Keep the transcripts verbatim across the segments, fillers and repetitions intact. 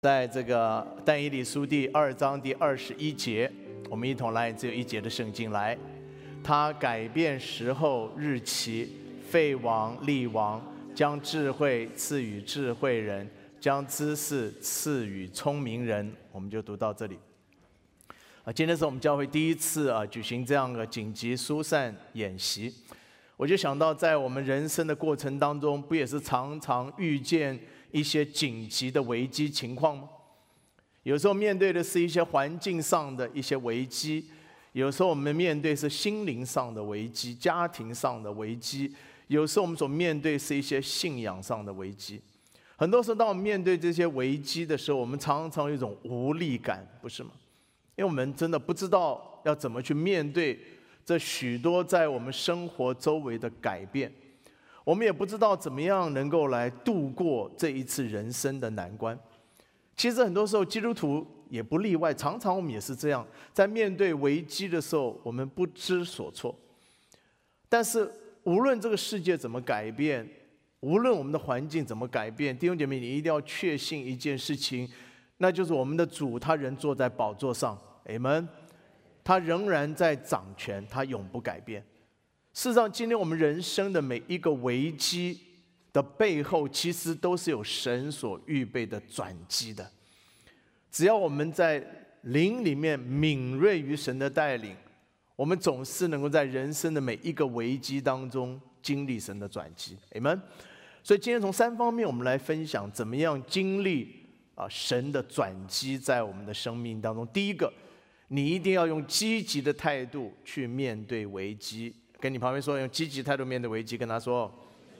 在这个但以理书第二章第二十一节，我们一同来只有一节的圣经来。他改变时候日期，废王立王，将智慧赐予智慧人，将知识赐予聪明人。我们就读到这里。啊，今天是我们教会第一次啊举行这样的紧急疏散演习，我就想到在我们人生的过程当中，不也是常常遇见一些紧急的危机情况吗？有时候面对的是一些环境上的一些危机，有时候我们面对是心灵上的危机、家庭上的危机，有时候我们所面对是一些信仰上的危机。很多时候当我们面对这些危机的时候，我们常常有一种无力感，不是吗？因为我们真的不知道要怎么去面对这许多在我们生活周围的改变，我们也不知道怎么样能够来度过这一次人生的难关。其实很多时候基督徒也不例外，常常我们也是这样，在面对危机的时候，我们不知所措。但是无论这个世界怎么改变，无论我们的环境怎么改变，弟兄姐妹，你一定要确信一件事情，那就是我们的主他仍坐在宝座上，阿们，他仍然在掌权，他永不改变。事实上，今天我们人生的每一个危机的背后，其实都是有神所预备的转机的。只要我们在灵里面敏锐于神的带领，我们总是能够在人生的每一个危机当中经历神的转机，阿们。所以今天从三方面我们来分享，怎么样经历啊神的转机在我们的生命当中。第一个，你一定要用积极的态度去面对危机。跟你旁边说，用积极态度面对危机，跟他说。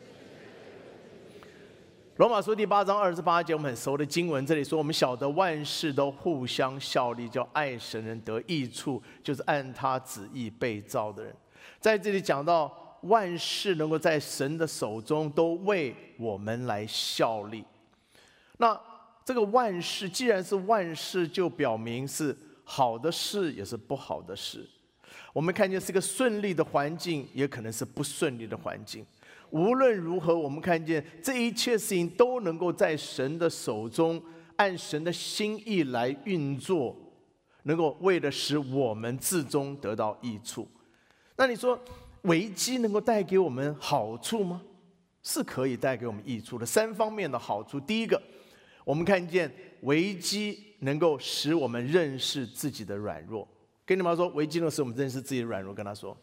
罗马书第八章二十八节，我们很熟的经文，这里说我们晓得万事都互相效力，叫爱神人得益处，就是按他旨意被造的人。在这里讲到万事能够在神的手中都为我们来效力。那这个万事既然是万事，就表明是好的事也是不好的事。我们看见是一个顺利的环境，也可能是不顺利的环境。无论如何，我们看见这一切事情都能够在神的手中，按神的心意来运作，能够为了使我们至终得到益处。那你说危机能够带给我们好处吗？是可以带给我们益处的。三方面的好处，第一个，我们看见危机能够使我们认识自己的软弱。跟你们说，危机能使我们认识自己的软弱，跟他说。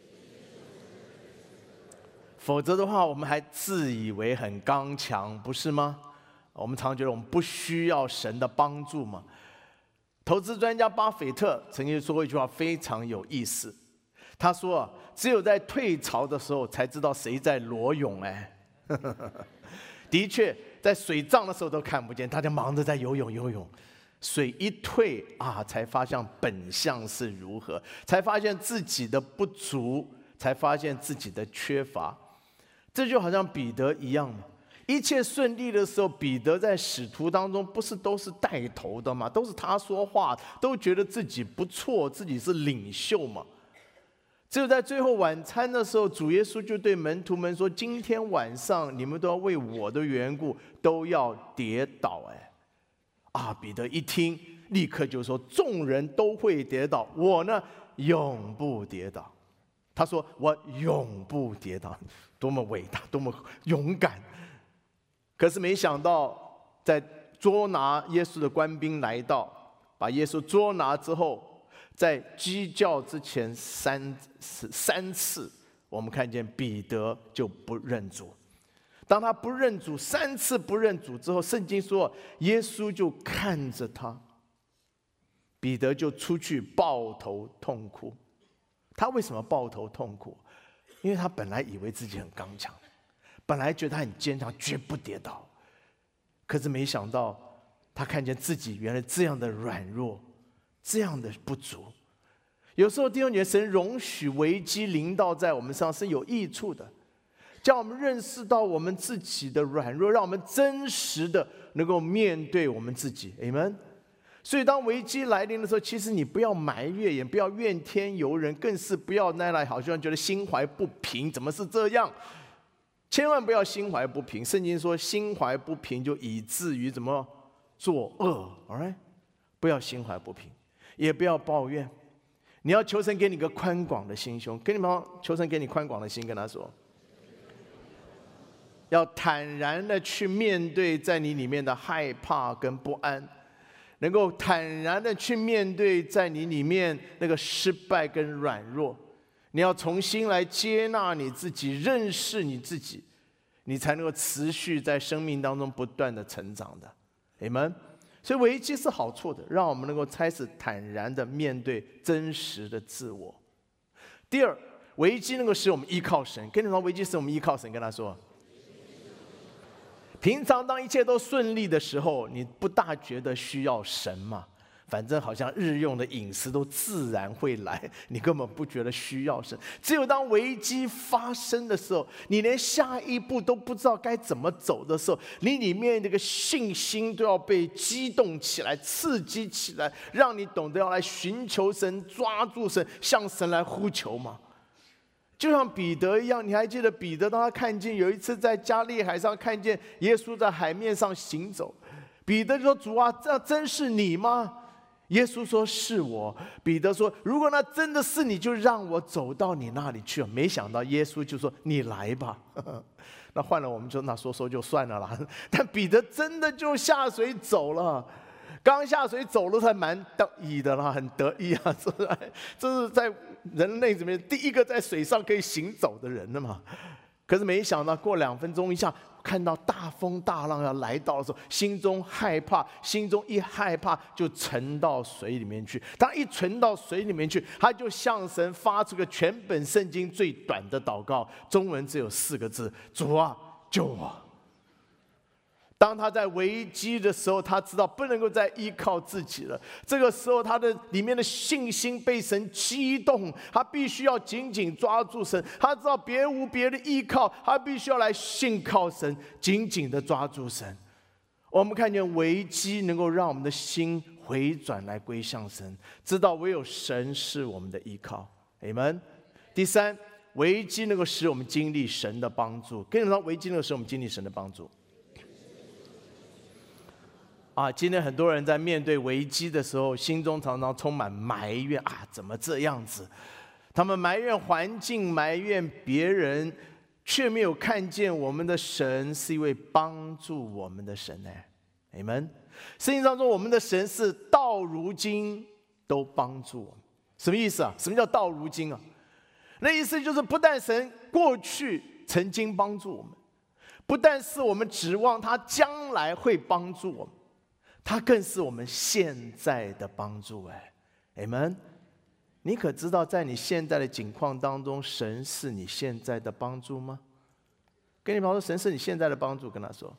否则的话，我们还自以为很刚强，不是吗？我们常觉得我们不需要神的帮助嘛。投资专家巴菲特曾经说过一句话，非常有意思。他说啊，只有在退潮的时候才知道谁在裸泳。哎，的确，在水涨的时候都看不见，大家忙着在游泳游泳。水一退啊，才发现本相是如何，才发现自己的不足，才发现自己的缺乏。这就好像彼得一样嘛，一切顺利的时候，彼得在使徒当中不是都是带头的嘛，都是他说话，都觉得自己不错，自己是领袖嘛。只有在最后晚餐的时候，主耶稣就对门徒们说：“今天晚上你们都要为我的缘故都要跌倒。”哎。啊！彼得一听，立刻就说：“众人都会跌倒，我呢，永不跌倒。”他说：“我永不跌倒。”多么伟大，多么勇敢！可是没想到，在捉拿耶稣的官兵来到，把耶稣捉拿之后，在鸡叫之前三三次，我们看见彼得就不认主。当他不认主，三次不认主之后，圣经说耶稣就看着他，彼得就出去抱头痛哭。他为什么抱头痛哭？因为他本来以为自己很刚强，本来觉得他很坚强，绝不跌倒。可是没想到，他看见自己原来这样的软弱，这样的不足。有时候弟兄姐妹，神容许危机临到在我们身上是有益处的，叫我们认识到我们自己的软弱，让我们真实的能够面对我们自己，阿们。所以当危机来临的时候，其实你不要埋怨，也不要怨天尤人，更是不要那来好像觉得心怀不平，怎么是这样？千万不要心怀不平。圣经说心怀不平就以至于怎么作恶 ，all right， 不要心怀不平，也不要抱怨。你要求神给你个宽广的心胸，跟你们求神给你宽广的心，跟他说，要坦然的去面对在你里面的害怕跟不安，能够坦然的去面对在你里面那个失败跟软弱。你要重新来接纳你自己，认识你自己，你才能够持续在生命当中不断的成长的。Amen。所以危机是好处的，让我们能够开始坦然的面对真实的自我。第二，危机能够使我们依靠神。跟你说，危机使我们依靠神。跟他说，平常当一切都顺利的时候，你不大觉得需要神嘛？反正好像日用的饮食都自然会来，你根本不觉得需要神。只有当危机发生的时候，你连下一步都不知道该怎么走的时候，你里面这个信心都要被激动起来、刺激起来，让你懂得要来寻求神、抓住神，向神来呼求嘛。就像彼得一样，你还记得彼得当他看见有一次在加利海上看见耶稣在海面上行走，彼得就说：“主啊，这真是你吗？”耶稣说：“是我。”彼得说：“如果那真的是你，就让我走到你那里去。”没想到耶稣就说：“你来吧。”那换了我们就那说说就算了啦。但彼得真的就下水走了，刚下水走了才蛮得意的啦，很得意啊！这是在人类里面第一个在水上可以行走的人了嘛。可是没想到过两分钟一下，看到大风大浪要来到的时候，心中害怕，心中一害怕就沉到水里面去。当一沉到水里面去，他就向神发出个全本圣经最短的祷告，中文只有四个字：主啊，救我。当他在危机的时候，他知道不能够再依靠自己了。这个时候，他的里面的信心被神激动，他必须要紧紧抓住神。他知道别无别的依靠，他必须要来信靠神，紧紧的抓住神。我们看见危机能够让我们的心回转来归向神，知道唯有神是我们的依靠。Amen。第三，危机能够使我们经历神的帮助。跟你说，危机能够使我们经历神的帮助。啊，今天很多人在面对危机的时候，心中常常充满埋怨啊，怎么这样子？他们埋怨环境，埋怨别人，却没有看见我们的神是一位帮助我们的神呢。Amen。圣经当中，我们的神是到如今都帮助我们。什么意思啊？什么叫到如今啊？那意思就是不但神过去曾经帮助我们，不但是我们指望他将来会帮助我们，他更是我们现在的帮助。哎 ，Amen。你可知道，在你现在的境况当中，神是你现在的帮助吗？跟你朋友说，神是你现在的帮助，跟他说。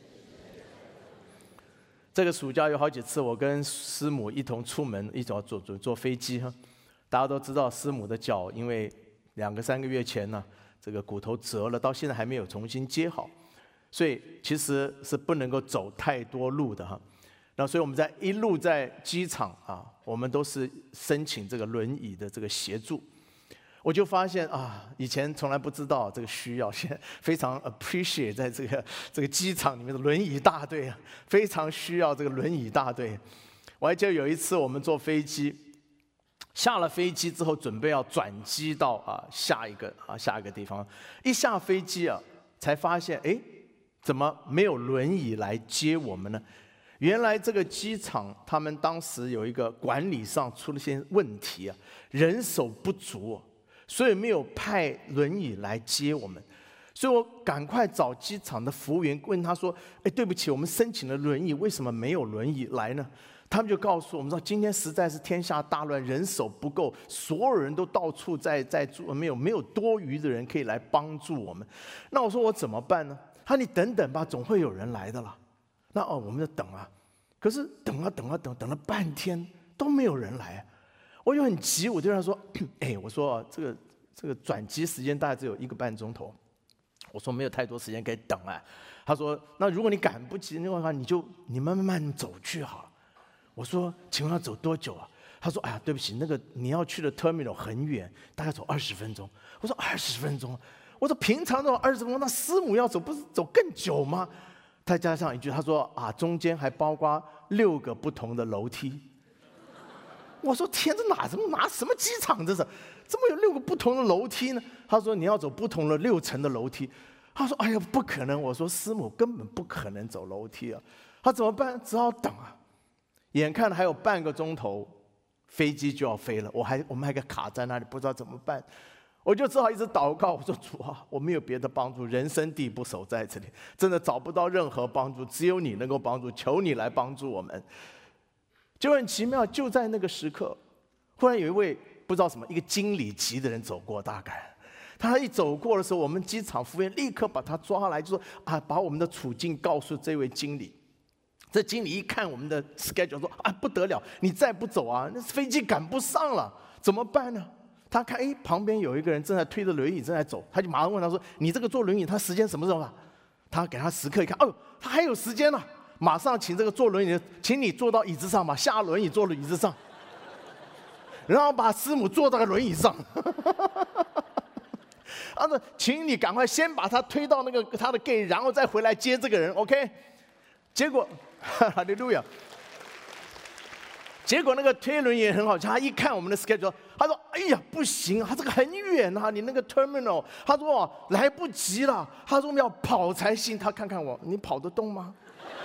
这个暑假有好几次，我跟师母一同出门，一起坐坐坐飞机哈。大家都知道，师母的脚因为两个三个月前呢，这个骨头折了，到现在还没有重新接好，所以其实是不能够走太多路的哈。那所以我们在一路在机场啊，我们都是申请这个轮椅的这个协助。我就发现啊，以前从来不知道这个需要，现在非常 appreciate 在这个这个机场里面的轮椅大队啊，非常需要这个轮椅大队。我还记得有一次我们坐飞机，下了飞机之后准备要转机到啊下一个啊下一个地方，一下飞机啊才发现，哎，怎么没有轮椅来接我们呢？原来这个机场他们当时有一个管理上出了些问题啊，人手不足、啊，所以没有派轮椅来接我们。所以我赶快找机场的服务员问他说：“哎，对不起，我们申请了轮椅，为什么没有轮椅来呢？”他们就告诉我们说：“今天实在是天下大乱，人手不够，所有人都到处在在做，没有没有多余的人可以来帮助我们。”那我说我怎么办呢？他说：“你等等吧，总会有人来的啦。”那哦，我们就等啊，可是等啊等啊等，等了半天都没有人来，我就很急，我就跟他说：“哎，我说这个这个转机时间大概只有一个半钟头，我说没有太多时间可以等啊。”他说：“那如果你赶不及的话，你就你慢慢走去好了。”我说：“请问要走多久啊？”他说：“哎呀，对不起，那个你要去的 terminal 很远，大概走二十分钟。”我说：“二十分钟？”我说：“平常这种二十分钟，那师母要走不是走更久吗？” 再加上一句，他说啊，中间还包括六个不同的楼梯。我说天，这哪怎么哪什么机场这是？怎么有六个不同的楼梯呢？他说你要走不同的六层的楼梯。他说哎呀不可能，我说师母根本不可能走楼梯啊。他怎么办？只好等啊。眼看还有半个钟头，飞机就要飞了，我还我们还给卡在那里，不知道怎么办。我就只好一直祷告，我说主啊，我没有别的帮助，人生地不熟在这里，真的找不到任何帮助，只有你能够帮助，求你来帮助我们。就很奇妙，就在那个时刻，忽然有一位不知道什么一个经理级的人走过，大概他一走过的时候，我们机场服务员立刻把他抓来，就说啊，把我们的处境告诉这位经理。这经理一看我们的 schedule 说啊，不得了，你再不走啊，那飞机赶不上了，怎么办呢？他看哎，旁边有一个人正在推着轮椅正在走，他就马上问他说：“你这个坐轮椅，他时间什么时候啊？”他给他时刻一看，哦，他还有时间呢、啊，马上请这个坐轮椅的，请你坐到椅子上吧，下轮椅坐到椅子上，然后把师母坐到轮椅上。他说：“请你赶快先把他推到那个他的 gate， 然后再回来接这个人 ，OK？” 结果，哈利路亚。结果那个推轮也很好，他一看我们的 schedule， 他说：“哎呀，不行，他这个很远啊，你那个 terminal。”他说：“哦，来不及了。”他说：“我们要跑才行。”他看看我，你跑得动吗？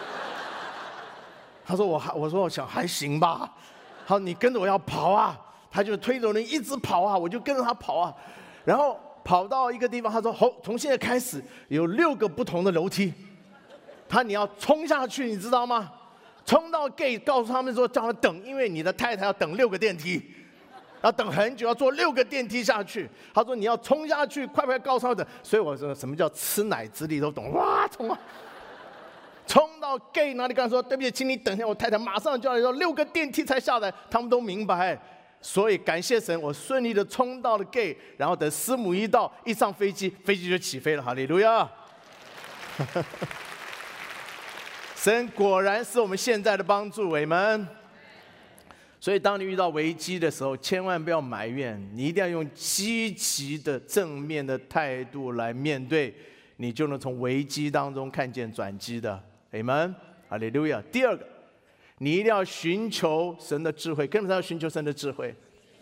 他说：“我还，我说我想还行吧。”他说：“你跟着我要跑啊。”他就推着轮一直跑啊，我就跟着他跑啊，然后跑到一个地方，他说：“好，从现在开始有六个不同的楼梯。”他你要冲下去，你知道吗？冲到 gate， 告诉他们说叫他们等，因为你的太太要等六个电梯，要等很久，要坐六个电梯下去。他说你要冲下去，快快告诉他们等。所以我说什么叫吃奶之力都懂，哇，冲啊！冲到 gate 那里，跟他说对不起，请你等一下，我太太马上就要说六个电梯才下来，他们都明白。所以感谢神，我顺利的冲到了 gate， 然后等师母一到，一上飞机，飞机就起飞了，哈利路亚。神果然是我们现在的帮助，阿们。所以当你遇到危机的时候，千万不要埋怨，你一定要用积极的正面的态度来面对，你就能从危机当中看见转机的，阿们，哈利路亚。第二个，你一定要寻求神的智慧，跟不上要寻求神的智慧。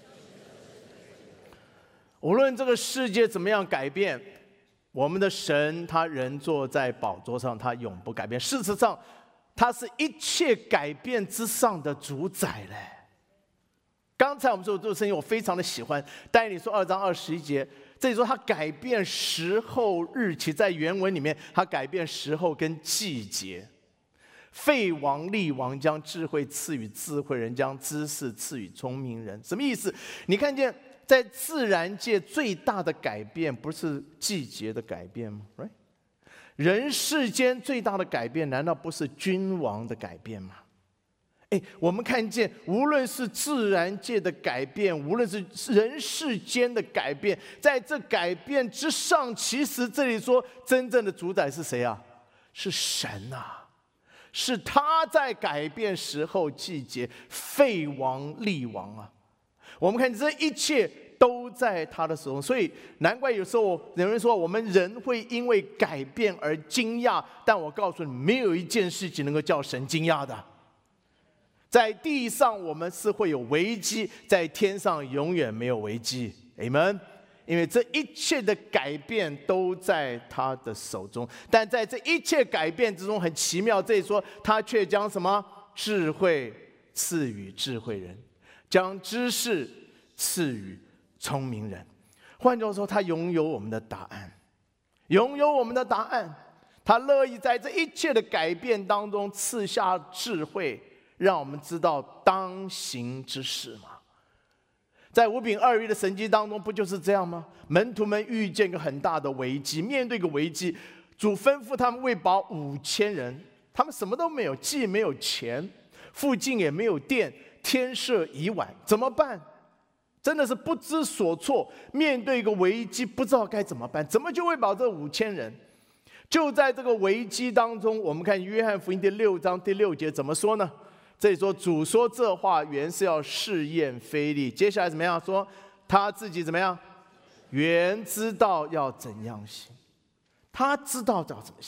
无论这个世界怎么样改变，我们的神他仍坐在宝座上，他永不改变。事实上，他是一切改变之上的主宰嘞。刚才我们说这个声音，我非常的喜欢。但以理书二章二十一节，这里说他改变时候日期，在原文里面，他改变时候跟季节。废王立王，将智慧赐予智慧人，将知识赐予聪明人。什么意思？你看见在自然界最大的改变，不是季节的改变吗？ Right？ 人世间最大的改变，难道不是君王的改变吗？哎，我们看见，无论是自然界的改变，无论是人世间的改变，在这改变之上，其实这里说真正的主宰是谁啊？是神啊！是他在改变时候、季节，废王立王啊！我们看这一切都在他的手中，所以难怪有时候有人说我们人会因为改变而惊讶，但我告诉你，没有一件事情能够叫神惊讶的。在地上我们是会有危机，在天上永远没有危机，阿们。因为这一切的改变都在他的手中，但在这一切改变之中，很奇妙，这里说他却将什么智慧赐予智慧人，将知识赐予聪明人。换句话说，他拥有我们的答案，拥有我们的答案。他乐意在这一切的改变当中赐下智慧，让我们知道当行之事嘛。在五饼二鱼的神迹当中，不就是这样吗？门徒们遇见一个很大的危机，面对一个危机，主吩咐他们喂饱五千人，他们什么都没有，既没有钱，附近也没有电，天色已晚，怎么办？真的是不知所措，面对一个危机，不知道该怎么办，怎么就喂饱这五千人？就在这个危机当中，我们看约翰福音第六章第六节怎么说呢？这里说主说这话原是要试验腓力，接下来怎么样说？他自己怎么样？原知道要怎样行，他知道要怎么行，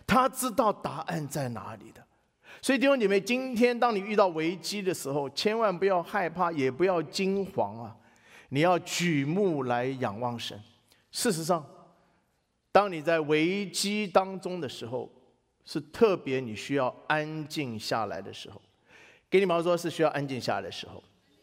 他知道答案在哪里的。所以弟兄姐妹，今天当你遇到危机的时候，千万不要害怕，也不要惊惶啊！你要举目来仰望神。事实上，当你在危机当中的时候，是特别你需要安静下来的时候。给你毛说，是需要安静下来的时候。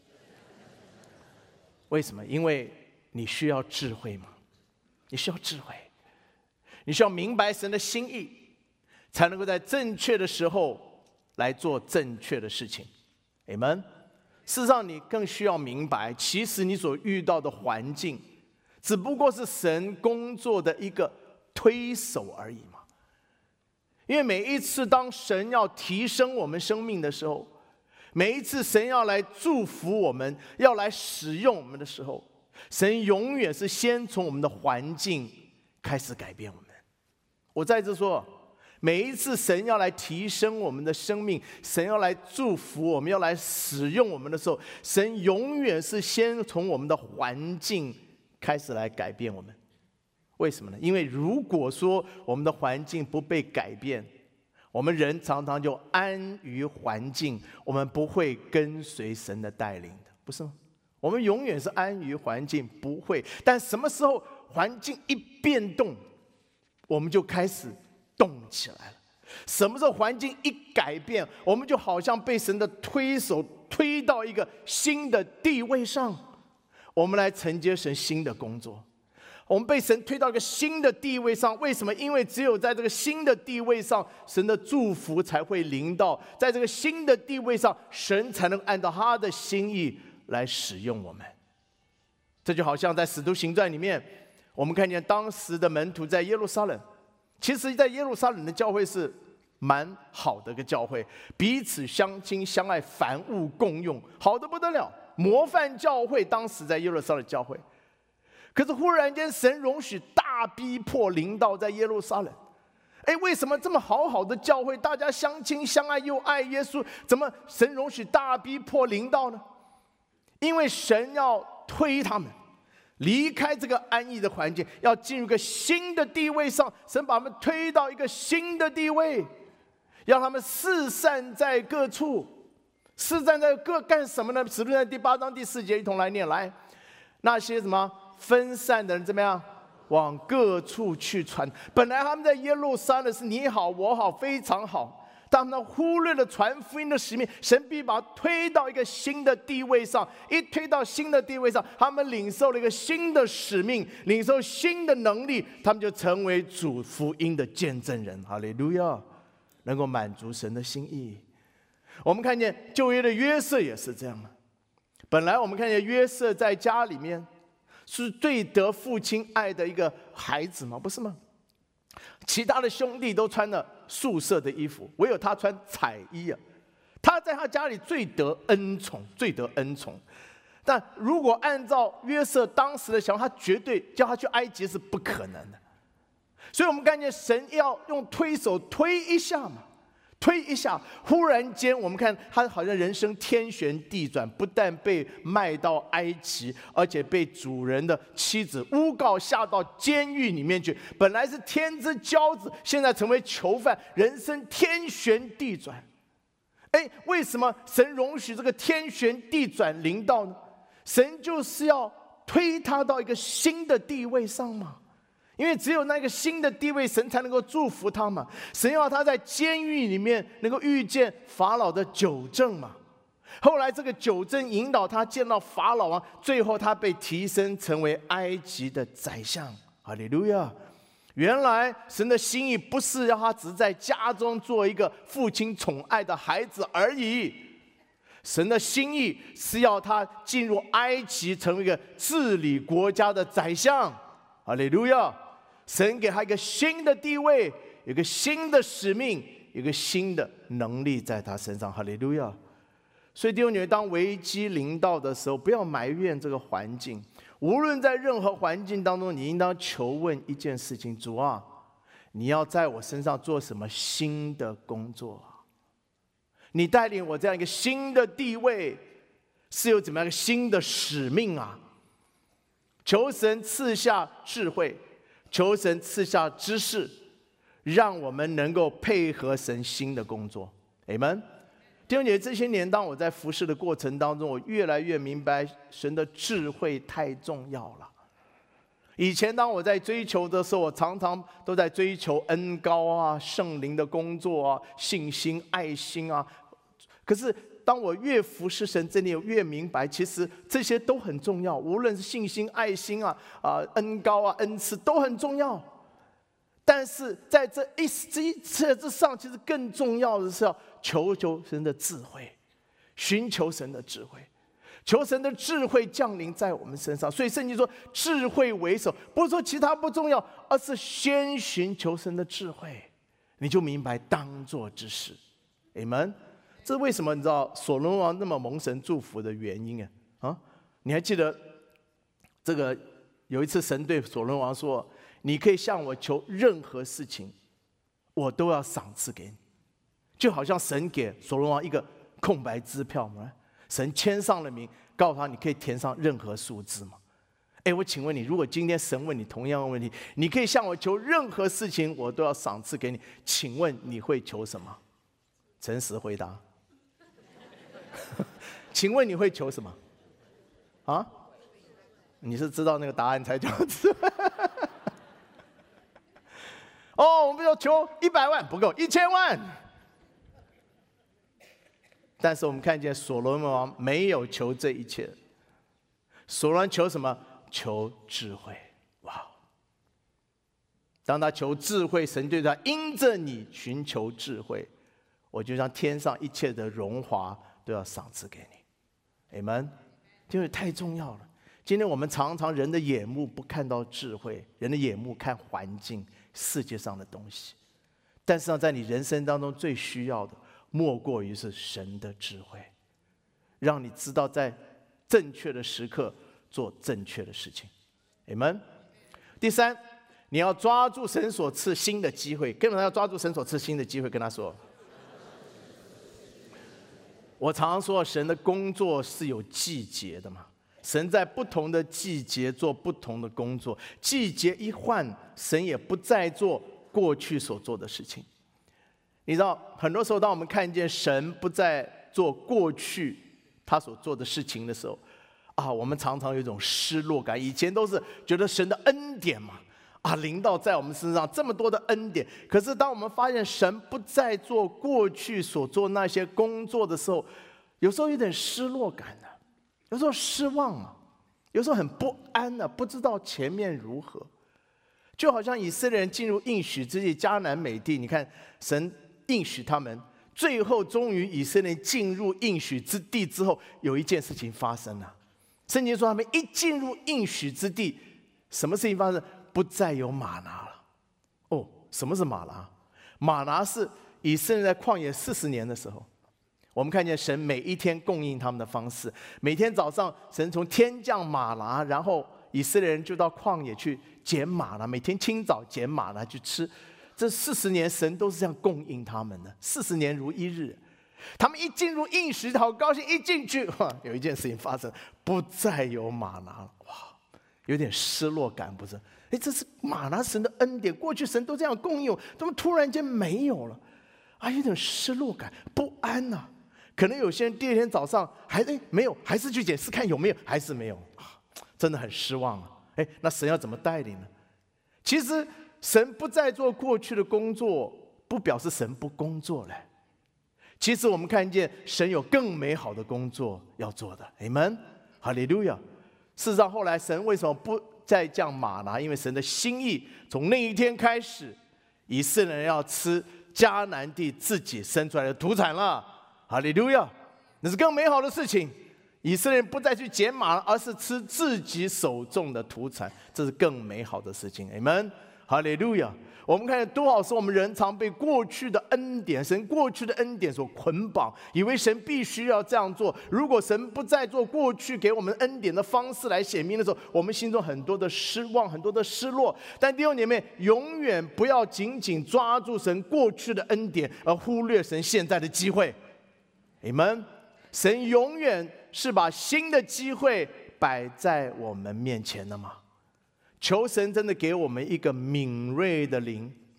为什么？因为你需要智慧嘛，你需要智慧，你需要明白神的心意，才能够在正确的时候来做正确的事情。Amen。事实上，你更需要明白，其实你所遇到的环境，只不过是神工作的一个推手而已嘛。因为每一次当神要提升我们生命的时候，每一次神要来祝福我们，要来使用我们的时候，神永远是先从我们的环境开始改变我们。我再次说，每一次神要来提升我们的生命，神要来祝福我们，要来使用我们的时候，神永远是先从我们的环境开始来改变我们。为什么呢？因为如果说我们的环境不被改变，我们人常常就安于环境，我们不会跟随神的带领的，不是吗？我们永远是安于环境，不会。但什么时候环境一变动，我们就开始动起来了。什么时候环境一改变，我们就好像被神的推手推到一个新的地位上，我们来承接神新的工作。我们被神推到一个新的地位上，为什么？因为只有在这个新的地位上，神的祝福才会临到。在这个新的地位上，神才能按照他的心意来使用我们。这就好像在《使徒行传》里面，我们看见当时的门徒在耶路撒冷，其实在耶路撒冷的教会是蛮好的一个教会，彼此相亲相爱，凡物共用，好得不得了，模范教会。当时在耶路撒冷教会，可是忽然间，神容许大逼迫临到在耶路撒冷。哎，为什么这么好好的教会，大家相亲相爱又爱耶稣，怎么神容许大逼迫临到呢？因为神要推他们离开这个安逸的环境，要进入一个新的地位上。神把他们推到一个新的地位，让他们四散在各处。四散在各干什么呢？使徒行传第八章第四节，一同来念来。那些什么分散的人怎么样？往各处去传。本来他们在耶路撒冷是你好我好，非常好，但他们忽略了传福音的使命。神必把他推到一个新的地位上，一推到新的地位上，他们领受了一个新的使命，领受新的能力，他们就成为主福音的见证人。哈利路亚，能够满足神的心意。我们看见旧约的约瑟也是这样的。本来我们看见约瑟在家里面是最得父亲爱的一个孩子吗？不是吗？其他的兄弟都穿了素色的衣服，唯有他穿彩衣啊！他在他家里最得恩宠，最得恩宠。但如果按照约瑟当时的想法，他绝对叫他去埃及是不可能的。所以我们看见神要用推手推一下嘛，推一下，忽然间我们看他好像人生天旋地转，不但被卖到埃及，而且被主人的妻子诬告下到监狱里面去。本来是天之骄子，现在成为囚犯，人生天旋地转。哎，为什么神容许这个天旋地转临到呢？神就是要推他到一个新的地位上嘛。因为只有那个新的地位，神才能够祝福他嘛。神要他在监狱里面能够遇见法老的九正嘛。后来这个九正引导他见到法老王，最后他被提升成为埃及的宰相。哈利路亚！原来神的心意不是让他只在家中做一个父亲宠爱的孩子而已，神的心意是要他进入埃及，成为一个治理国家的宰相。哈利路亚！神给他一个新的地位，有一个新的使命，有一个新的能力在他身上。哈利路亚！所以弟兄姐妹，当危机临到的时候，不要埋怨这个环境。无论在任何环境当中，你应当求问一件事情：主啊，你要在我身上做什么新的工作？你带领我这样一个新的地位，是有怎么样一个新的使命啊？求神赐下智慧，求神赐下知识， 让我们能够配合神新的工作。Amen。弟兄姐妹，这些年当我在服事的过程当中，我越来越明白神的智慧太重要了。以前当我在追求的时候，我常常都在追求恩膏啊、圣灵的工作啊、信心、爱心啊。可是当我越服侍神，真的越明白，其实这些都很重要，无论是信心、爱心啊、啊恩膏啊、恩赐都很重要。但是在这一这一切之上，其实更重要的是要求求神的智慧，寻求神的智慧，求神的智慧降临在我们身上。所以圣经说智慧为首，不是说其他不重要，而是先寻求神的智慧，你就明白当做之事。Amen。这是为什么你知道所罗门王那么蒙神祝福的原因啊？啊，你还记得这个有一次神对所罗门王说，你可以向我求任何事情，我都要赏赐给你。就好像神给所罗门王一个空白支票嘛，神签上了名，告诉他你可以填上任何数字嘛。哎，我请问你，如果今天神问你同样的问题，你可以向我求任何事情，我都要赏赐给你，请问你会求什么？诚实回答。请问你会求什么？啊？你是知道那个答案才这样子？哦，我们要求一百万不够，一千万。但是我们看见所罗门王没有求这一切，所罗门求什么？求智慧。哇！当他求智慧，神对他因着你寻求智慧，我就将天上一切的荣华都要赏赐给你。Amen。因为太重要了。今天我们常常人的眼目不看到智慧，人的眼目看环境、世界上的东西。但是在你人生当中最需要的，莫过于是神的智慧，让你知道在正确的时刻做正确的事情。Amen。第三，你要抓住神所赐新的机会，跟着他要抓住神所赐新的机会，跟他说。我常常说，神的工作是有季节的嘛。神在不同的季节做不同的工作，季节一换，神也不再做过去所做的事情。你知道，很多时候当我们看见神不再做过去他所做的事情的时候，啊，我们常常有一种失落感。以前都是觉得神的恩典嘛，啊，临到在我们身上这么多的恩典。可是当我们发现神不再做过去所做那些工作的时候，有时候有点失落感的、啊，有时候失望啊，有时候很不安啊，不知道前面如何。就好像以色列人进入应许之地迦南美地，你看神应许他们，最后终于以色列人进入应许之地之后，有一件事情发生了。圣经说他们一进入应许之地，什么事情发生？不再有玛拿了。哦，什么是玛拿？玛拿是以色列在旷野四十年的时候，我们看见神每一天供应他们的方式。每天早上，神从天降玛拿，然后以色列人就到旷野去捡玛拿，每天清早捡玛拿去吃。这四十年，神都是这样供应他们的。四十年如一日，他们一进入应许，好高兴。一进去，哇，有一件事情发生，不再有玛拿了。哇，有点失落感，不是？哎，这是玛拿神的恩典，过去神都这样供应我，怎么突然间没有了？啊，有点失落感，不安呐、啊。可能有些人第二天早上还哎没有，还是去检视看有没有，还是没有，啊、真的很失望啊。哎，那神要怎么带领呢？其实神不再做过去的工作，不表示神不工作了。其实我们看见神有更美好的工作要做的。Amen， 哈利路亚。事实上，后来神为什么不再降玛拿？因为神的心意从那一天开始，以色列人要吃迦南地自己生出来的土产了。哈利路亚，那是更美好的事情。以色列人不再去捡玛拿，而是吃自己手种的土产，这是更美好的事情。Amen， 哈利路亚。我们看见多少是我们人常被过去的恩典、神过去的恩典所捆绑，以为神必须要这样做。如果神不再做过去给我们恩典的方式来显明的时候，我们心中很多的失望、很多的失落。但弟兄姐妹，永远不要紧紧抓住神过去的恩典，而忽略神现在的机会。Amen， 神永远是把新的机会摆在我们面前的吗？求神真的给我们一个敏锐的灵，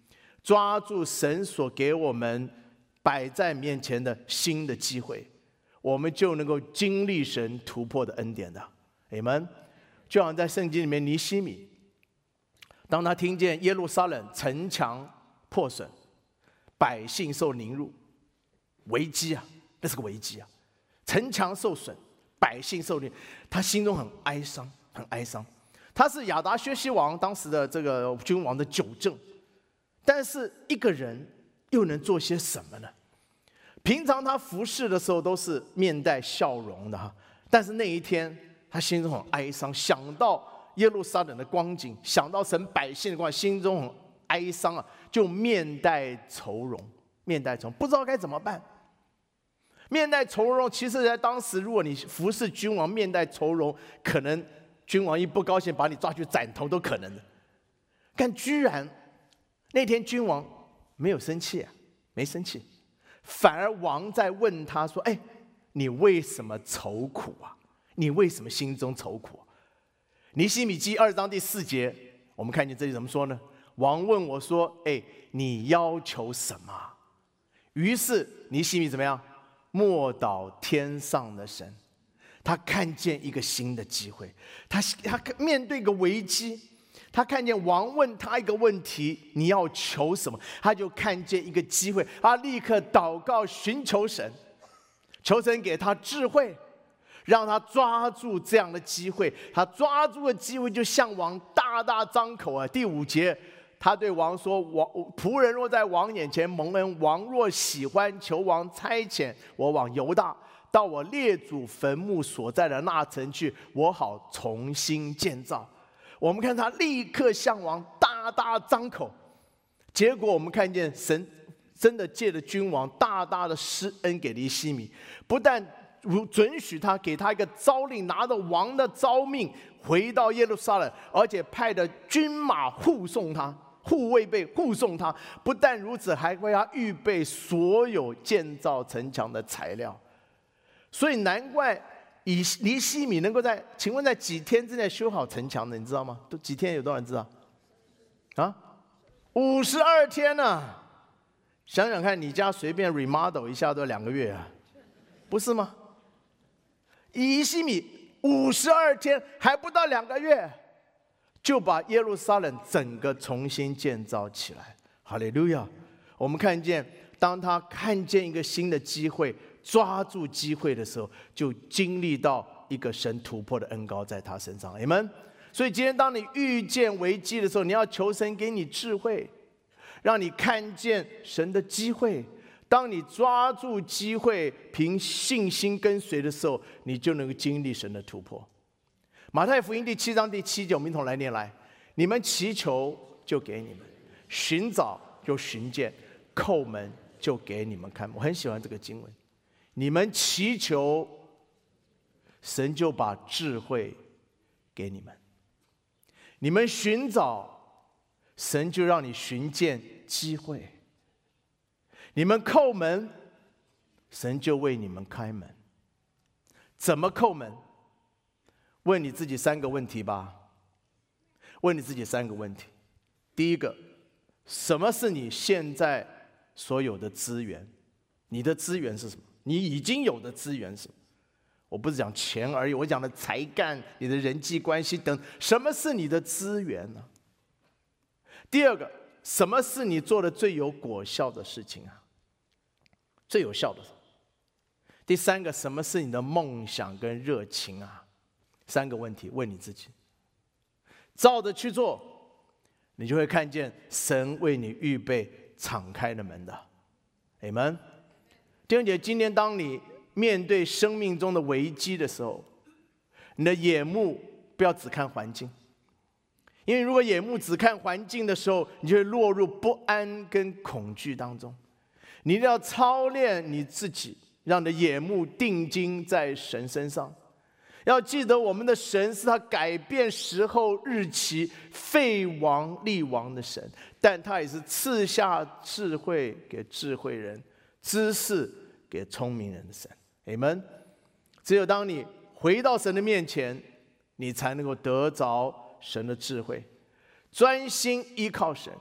抓住神所给我们摆在面前的新的机会，我们就能够经历神突破的恩典的。阿们。就好像在圣经里面，尼希米，当他听见耶路撒冷城墙破损，百姓受凌辱，危机啊，那是个危机啊！城墙受损，百姓受凌辱，他心中很哀伤，很哀伤。他是亚达薛西王当时的这个君王的九正，但是一个人又能做些什么呢？平常他服侍的时候都是面带笑容的哈，但是那一天他心中很哀伤，想到耶路撒冷的光景，想到神百姓的光景，心中很哀伤啊，就面带愁容，面带愁容，不知道该怎么办。面带愁容，其实在当时，如果你服侍君王，面带愁容，可能君王一不高兴，把你抓去斩头都可能的。但居然那天君王没有生气啊，没生气，反而王在问他说：“哎，你为什么愁苦啊？你为什么心中愁苦啊？”尼希米记二章第四节，我们看见这里怎么说呢？王问我说：“哎，你要求什么？”于是尼希米怎么样？默祷天上的神，他看见一个新的机会，他他面对一个危机，他看见王问他一个问题：你要求什么？他就看见一个机会，他立刻祷告寻求神，求神给他智慧，让他抓住这样的机会。他抓住的机会就向王大大张口啊！第五节。他对王说：“王仆人若在王眼前蒙恩，王若喜欢，求王差遣我往犹大，到我列祖坟墓所在的那城去，我好重新建造。”我们看他立刻向王大大张口，结果我们看见神真的借着君王大大的施恩给尼希米，不但如准许他，给他一个诏令，拿着王的诏命回到耶路撒冷，而且派的军马护送他。护卫备护送他，不但如此，还为他预备所有建造城墙的材料。所以难怪以尼希米能够在，请问在几天之内修好城墙的，你知道吗？都几天？有多少人知道？啊，五十二天呢、啊！想想看，你家随便 remodel 一下都两个月啊，不是吗？尼希米五十二天还不到两个月。就把耶路撒冷整个重新建造起来，哈利路亚！我们看见，当他看见一个新的机会，抓住机会的时候，就经历到一个神突破的恩膏在他身上。阿们。所以今天，当你遇见危机的时候，你要求神给你智慧，让你看见神的机会。当你抓住机会，凭信心跟随的时候，你就能够经历神的突破。马太福音第七章第七节，我们一同来念来：你们祈求，就给你们；寻找，就寻见；叩门，就给你们开门。我很喜欢这个经文。你们祈求，神就把智慧给你们；你们寻找，神就让你寻见机会；你们叩门，神就为你们开门。怎么叩门？问你自己三个问题吧。问你自己三个问题。第一个，什么是你现在所有的资源？你的资源是什么？你已经有的资源是什么？我不是讲钱而已，我讲的才干、你的人际关系等。什么是你的资源呢？第二个，什么是你做的最有果效的事情啊？最有效的。第三个，什么是你的梦想跟热情啊？三个问题问你自己，照着去做，你就会看见神为你预备敞开的门的。阿们。弟兄姐，今天当你面对生命中的危机的时候，你的眼目不要只看环境，因为如果眼目只看环境的时候，你就会落入不安跟恐惧当中。你一定要操练你自己，让你的眼目定睛在神身上。要记得，我们的神是他改变时候日期、废王立王的神，但他也是赐下智慧给智慧人，知识给聪明人的神。阿们。只有当你回到神的面前，你才能够得着神的智慧，专心依靠神，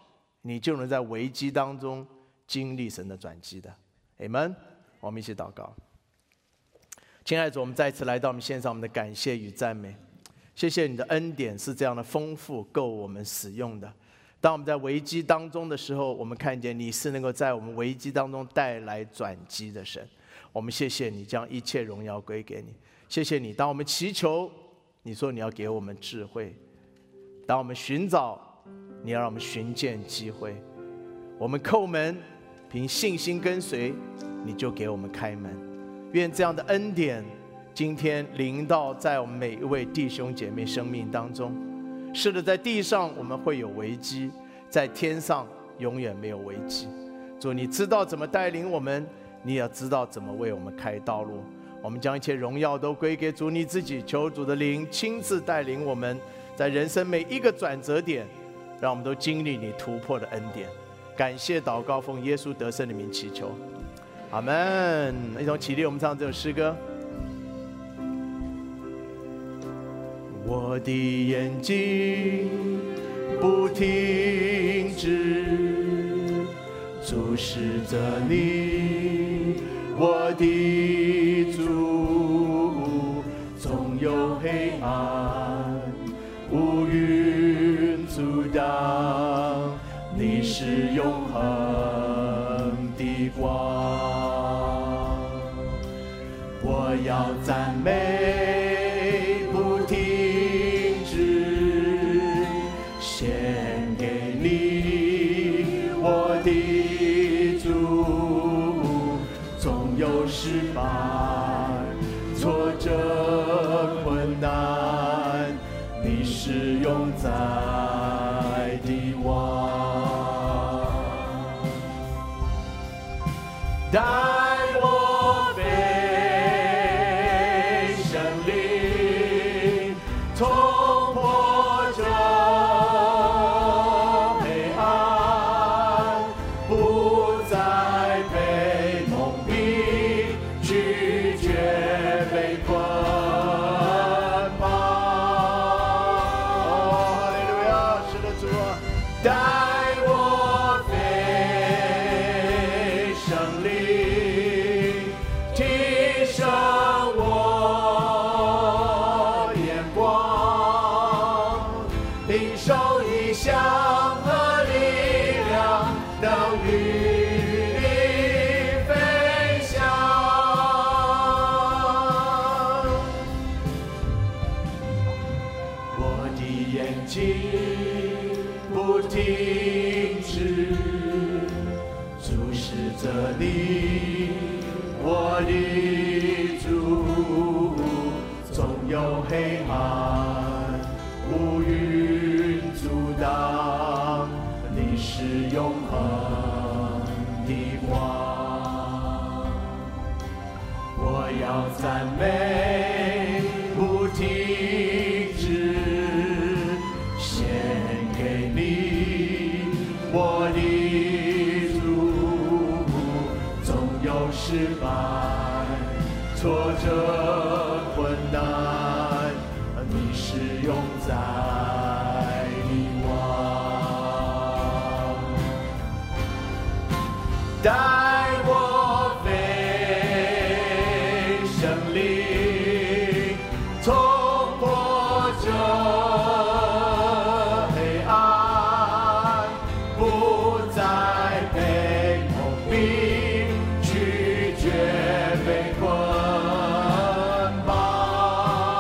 你就能在危机当中经历神的转机的。阿们。我们一起祷告。亲爱的主，我们再次来到我们献上我们的感谢与赞美。谢谢你的恩典是这样的丰富，够我们使用的。当我们在危机当中的时候，我们看见你是能够在我们危机当中带来转机的神。我们谢谢你，将一切荣耀归给你。谢谢你，当我们祈求，你说你要给我们智慧；当我们寻找，你要让我们寻见机会。我们叩门，凭信心跟随，你就给我们开门。愿这样的恩典今天临到在我们每一位弟兄姐妹生命当中。是的，在地上我们会有危机，在天上永远没有危机。主，你知道怎么带领我们，你也知道怎么为我们开道路。我们将一切荣耀都归给主你自己，求主的灵亲自带领我们，在人生每一个转折点，让我们都经历你突破的恩典。感谢祷告，奉耶稣得胜的名祈求，阿们。一同起立，我们唱这首诗歌。我的眼睛不停止注视着你，我的主，总有黑暗乌云阻挡，你是永恒的光。我要赞美不停止献给你，我的主，总有失败挫折困难，你是永在的王。带我飞升领，冲破这黑暗，不再被蒙蔽，拒绝被捆绑。哦，哈利路亚！是的，主啊，带我飞升领，提升我眼光，领受异象和力量，能与你飞翔。我的眼睛不停止注视着你，我的主，总有黑暗乌云阻挡，你是永恒的光。我要赞美不停止献给你，我的主，总有失败挫折困难，你是永在的王。带我飞升领，冲破这黑暗，不再被蒙蔽，拒绝被捆绑。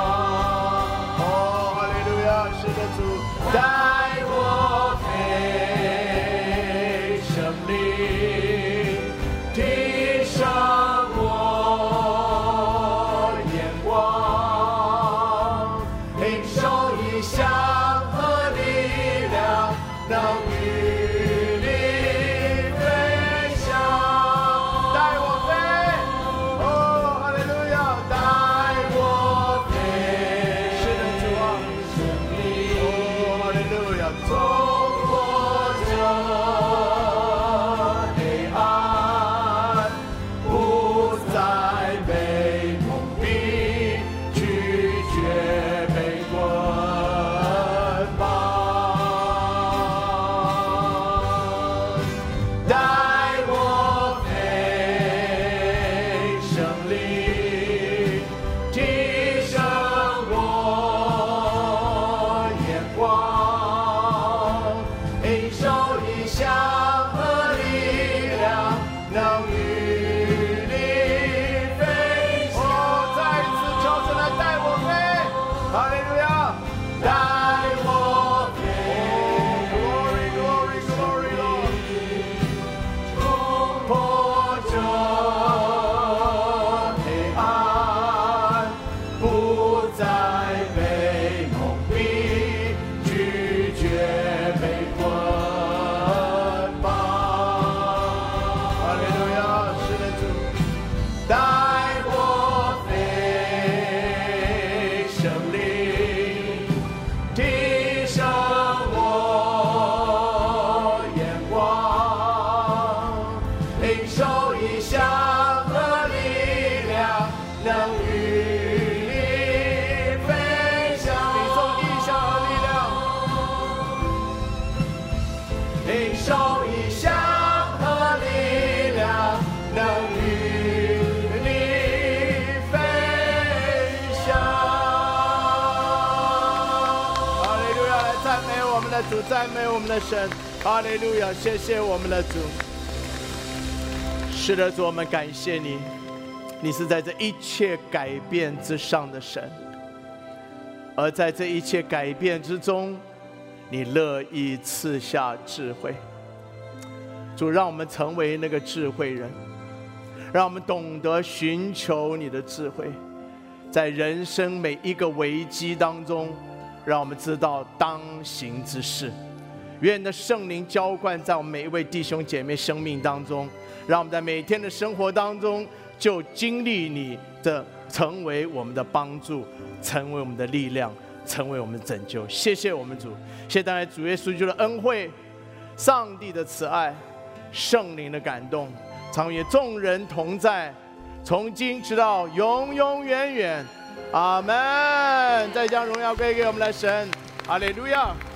主，赞美我们的神，哈利路亚！谢谢我们的主。是的，主，我们感谢你，你是在这一切改变之上的神，而在这一切改变之中，你乐意赐下智慧。主，让我们成为那个智慧人，让我们懂得寻求你的智慧，在人生每一个危机当中，让我们知道当行之事。愿你的圣灵浇灌在我们每一位弟兄姐妹生命当中，让我们在每天的生活当中就经历你的成为我们的帮助，成为我们的力量，成为我们的拯救。谢谢我们主，谢谢当然主耶稣基督的恩惠，上帝的慈爱，圣灵的感动，常与众人同在，从今直到永永远远。阿门。再将荣耀归给我们的神，哈利路亚。